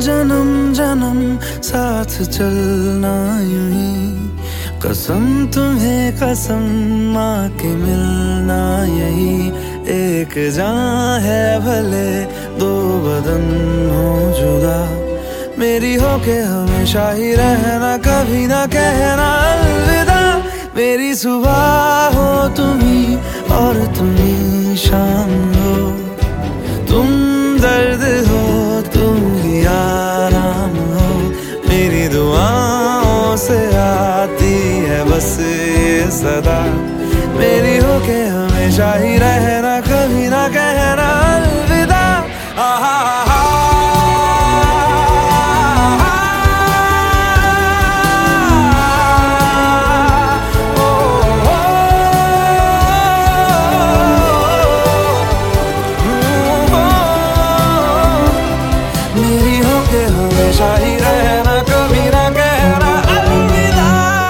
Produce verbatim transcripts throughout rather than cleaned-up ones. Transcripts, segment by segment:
जन्म जन्म साथ चलना यूं ही, कसम तुम्हें कसम माँ के मिलना यही। एक जान है भले दो बदन हो जुदा, मेरी हो के हमेशा ही रहना, कभी ना कहना अलविदा। मेरी सुबह हो तुम ही और तुम ही शाम हो, तुम दर्द हो तुम ही आराम हो। मेरी दुआओं से आती है बस ये सदा, मेरी हो के हमेशा ही रहना, कभी ना कहना अलविदा। आहा हमेशा ही रहना, कभी ना कहना अलविदा।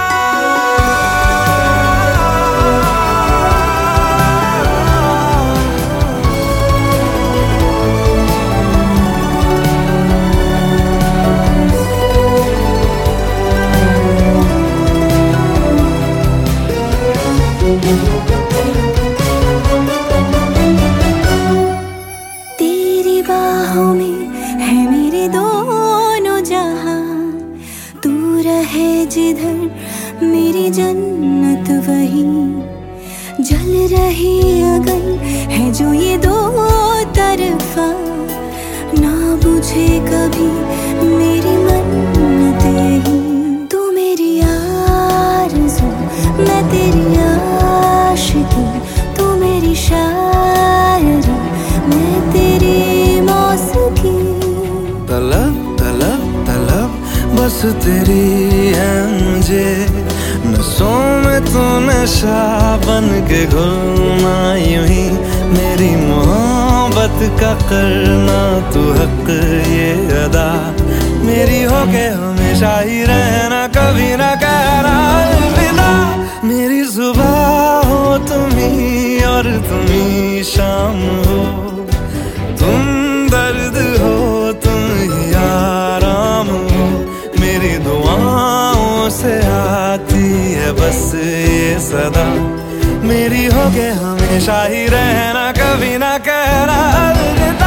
तेरी बाहों में है मेरे दोनों जहां, तू रहे जिधर मेरी जन्नत वहीं। जल रही अगन है जो ये दो तरफा, ना बुझे कभी मेरी मन्नत यही। तू मेरी आरज़ू मैं तेरी आशिकी, तू मेरी शायरी मैं तेरी मौसीकी। तलब तलब तलब बस तेरी है मुझे, नसों में तू नशा बन के घुलना यूं ही। मेरी मोहब्बत का करना तू हक ये अदा, मेरी हो के हमेशा ही रहना, कभी ना कहना अलविदा। मेरी सुबह हो तुम ही और तुम ही शाम हो, तुम दर्द हो तुम ही आराम हो। मेरी दुआओं से आती है बस ये सदा, मेरी हो के हमेशा ही रहना, कभी ना कहना अलविदा।